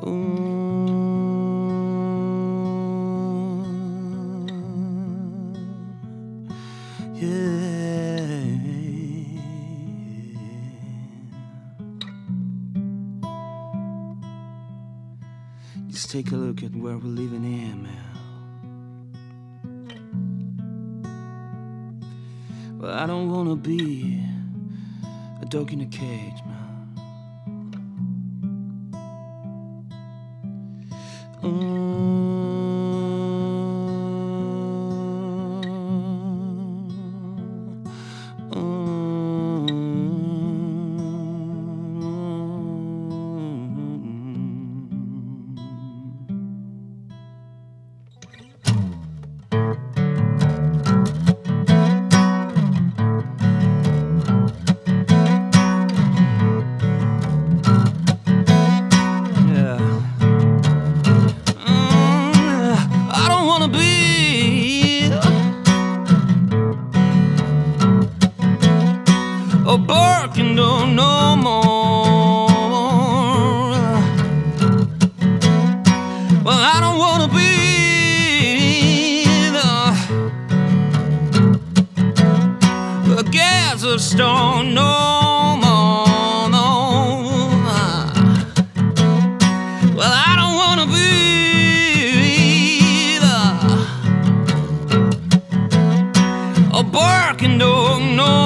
Yeah. Just take a look at where we're living here, man. Well, I don't wanna be a dog in a cage, man. A barking dog no more. Well, I don't wanna be the gas stone no more, no. Well, I don't wanna be a barking dog no.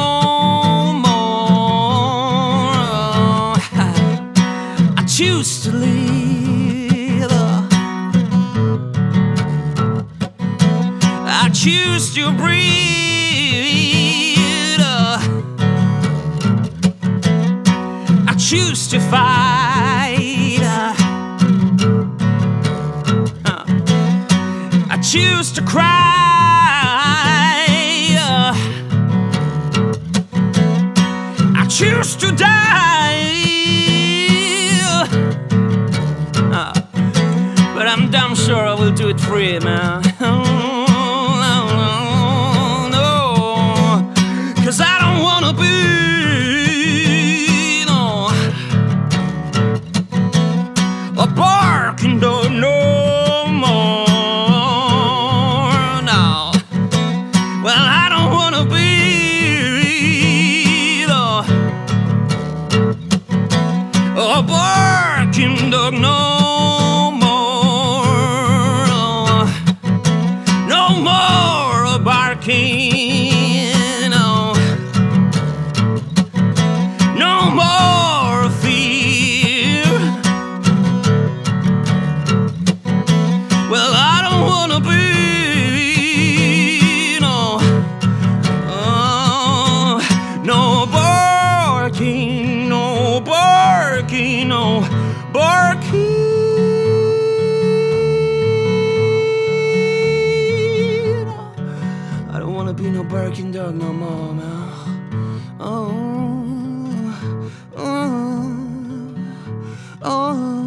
Choose to leave. I choose to breathe. I choose to fight. I choose to cry. I choose to die. But I'm damn sure I will do it free, man. No, 'cause I don't wanna be a barking dog no more. No, well, I don't wanna be a barking dog no. No more fear. Well, I don't wanna be no barking, no barking, no barking. I don't wanna be no barking dog no more, man. Oh.